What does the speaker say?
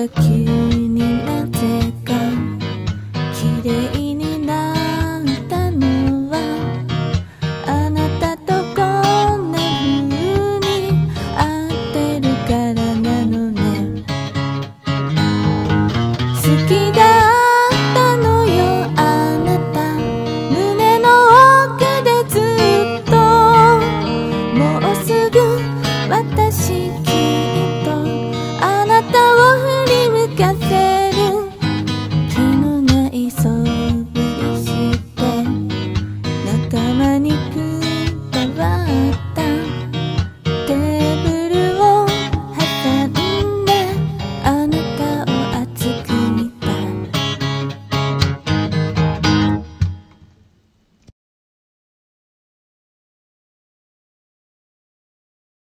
急になぜか綺麗になったのはあなたとこんな風に会ってるからなのね。好きだったのよあなた、胸の奥でずっと。もうすぐ私